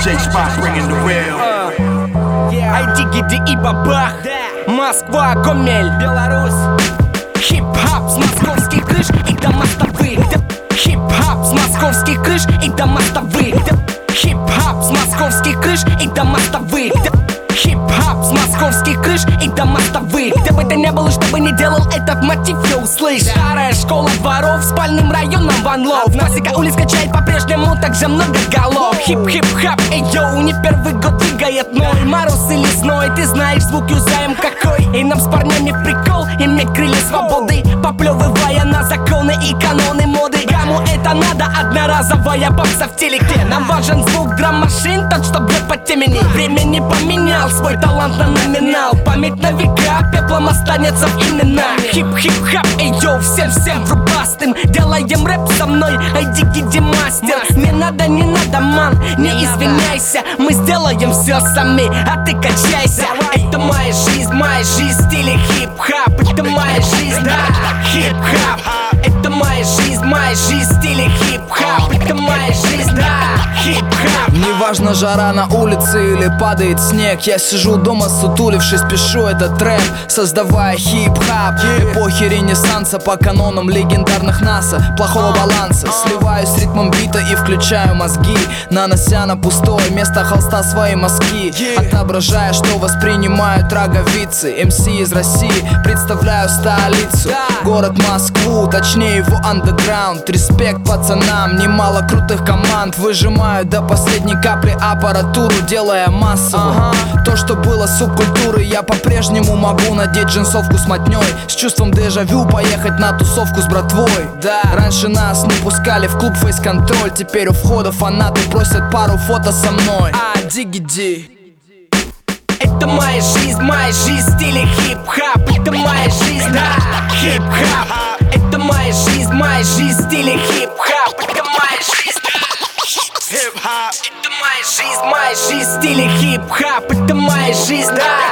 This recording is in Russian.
DJ Spot bringing the real. Айди-гиди и бабах. Москва, Гомель, Беларусь. Хип-хап с московских крыш и до мостовых. Хип-хап с московских крыш и до мостовых. Хип-хап с московских крыш и до мостовых. Хип-хап с московских крыш и до мостовых. Где бы ты не был и что бы не делал, этот мотив я услышь. Старая школа дворов, спальным районом Ван Лов. Классика улиц качает по-прежнему, так же много голов. Хип-хип-хап, эй йоу, не первый год двигает ной. Мороз и лесной, ты знаешь, звук юзаем какой. И нам с парнями в прикол иметь крылья свободы, поплевывая на законы и каноны моды. Кому это надо, одноразовая попса в телеке. Нам важен звук драм-машин, тот, что бьет по темени. Время не поменял свой талант на номинал. Память на века, пеплом останется в именах. Хип-хип-хап, эй йоу, всем врубастым. Делаем рэп со мной, айди-гиди мастер. Не надо, ман, не извиняйся. Мы сделаем все сами, а ты качайся. Это моя жизнь в стиле хип-хап. Это моя жизнь, да, хип-хап. Это моя жизнь в стиле хип-хап. Это моя жизнь, да, хип-хап. Неважно, жара на улице или падает снег, я сижу дома сутулившись, пишу этот рэп, создавая хип-хап. Эпохи ренессанса по канонам легендарных НАСА. Плохого баланса, сливаюсь с ритмом бита и включаю мозги, нанося на пустое место холста свои мазки. Отображая, что воспринимают роговицы. МС из России, представляю столицу, город Москву, точнее его андеграунд. Респект пацанам, немало крутых команд. Выжимаю до последней капли аппаратуру, делая массово то, что было субкультурой. Я по-прежнему могу надеть джинсовку с мотней, с чувством дежавю поехать на тусовку с братвой. Раньше нас не пускали в клуб фейс-контроль, теперь у входа фанаты просят пару фото со мной. Айди-гиди. Это моя жизнь в стиле хип-хап. Это моя жизнь, да, хип-хап. Это моя жизнь в стиле хип-хап. Это моя жизнь, да, хип-хап. Это моя жизнь в стиле хип-хап. Это моя жизнь, да.